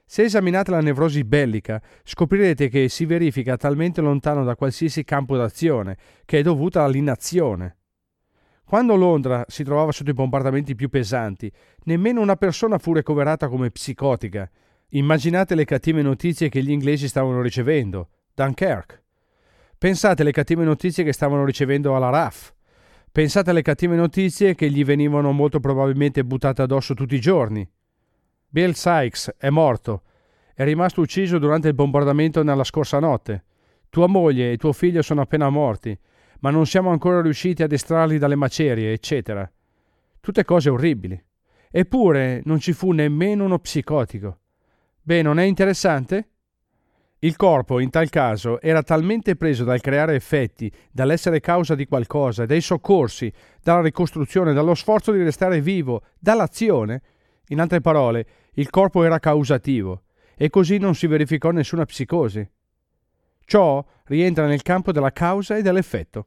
Se esaminate la nevrosi bellica, scoprirete che si verifica talmente lontano da qualsiasi campo d'azione che è dovuta all'inazione. Quando Londra si trovava sotto i bombardamenti più pesanti, nemmeno una persona fu ricoverata come psicotica. Immaginate le cattive notizie che gli inglesi stavano ricevendo. Dunkirk. Pensate alle cattive notizie che stavano ricevendo alla RAF. Pensate alle cattive notizie che gli venivano molto probabilmente buttate addosso tutti i giorni. Bill Sykes è morto. È rimasto ucciso durante il bombardamento nella scorsa notte. Tua moglie e tuo figlio sono appena morti, ma non siamo ancora riusciti ad estrarli dalle macerie, eccetera. Tutte cose orribili. Eppure non ci fu nemmeno uno psicotico. Beh, non è interessante? Il corpo, in tal caso, era talmente preso dal creare effetti, dall'essere causa di qualcosa, dai soccorsi, dalla ricostruzione, dallo sforzo di restare vivo, dall'azione. In altre parole, il corpo era causativo, e così non si verificò nessuna psicosi. Ciò rientra nel campo della causa e dell'effetto.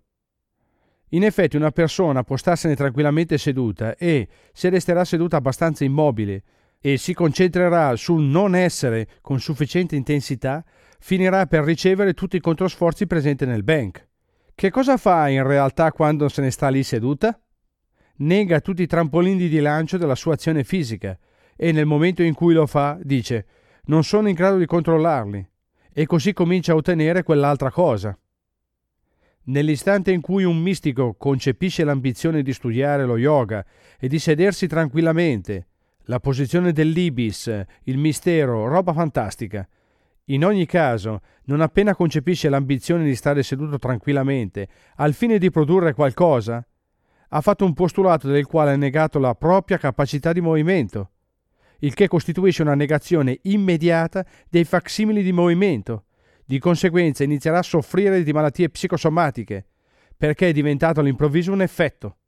In effetti una persona può starsene tranquillamente seduta e, se resterà seduta abbastanza immobile e si concentrerà sul non essere con sufficiente intensità, finirà per ricevere tutti i controsforzi presenti nel bank. Che cosa fa in realtà quando se ne sta lì seduta? Nega tutti i trampolini di lancio della sua azione fisica e nel momento in cui lo fa dice «non sono in grado di controllarli» e così comincia a ottenere quell'altra cosa. Nell'istante in cui un mistico concepisce l'ambizione di studiare lo yoga e di sedersi tranquillamente, la posizione dell'ibis, il mistero, roba fantastica. In ogni caso, non appena concepisce l'ambizione di stare seduto tranquillamente al fine di produrre qualcosa, ha fatto un postulato del quale ha negato la propria capacità di movimento, il che costituisce una negazione immediata dei facsimili di movimento. Di conseguenza inizierà a soffrire di malattie psicosomatiche, perché è diventato all'improvviso un effetto.